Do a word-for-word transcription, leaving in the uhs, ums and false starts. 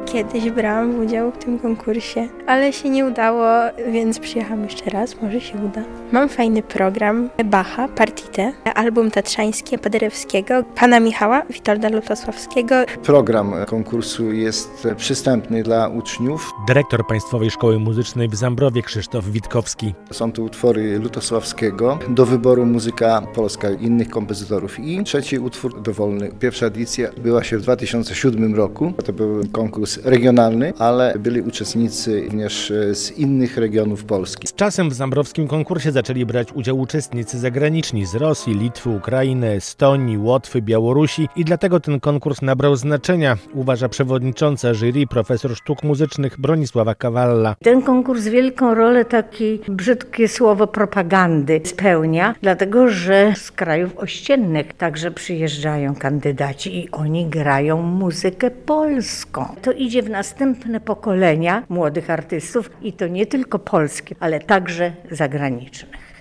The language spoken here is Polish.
Kiedyś brałam udział w tym konkursie, ale się nie udało, więc przyjechałam jeszcze raz, może się uda. Mam fajny program Bacha, Partite, album tatrzański Paderewskiego, pana Michała, Witolda Lutosławskiego. Program konkursu jest przystępny dla uczniów. Dyrektor Państwowej Szkoły Muzycznej w Zambrowie Krzysztof Witkowski. Są to utwory Lutosławskiego, do wyboru muzyka polska innych kompozytorów. I trzeci utwór dowolny. Pierwsza edycja była się w dwa tysiące siódmym roku. To był konkurs regionalny, ale byli uczestnicy również z innych regionów Polski. Z czasem w zambrowskim konkursie zaczęli brać udział uczestnicy zagraniczni z Rosji, Litwy, Ukrainy, Estonii, Łotwy, Białorusi i dlatego ten konkurs nabrał znaczenia, uważa przewodnicząca jury, profesor sztuk muzycznych Bronisława Kawalla. Ten konkurs wielką rolę takiej, brzydkie słowo, propagandy spełnia, dlatego że z krajów ościennych także przyjeżdżają kandydaci i oni grają muzykę polską. To idzie w następne pokolenia młodych artystów i to nie tylko polskie, ale także zagranicznych.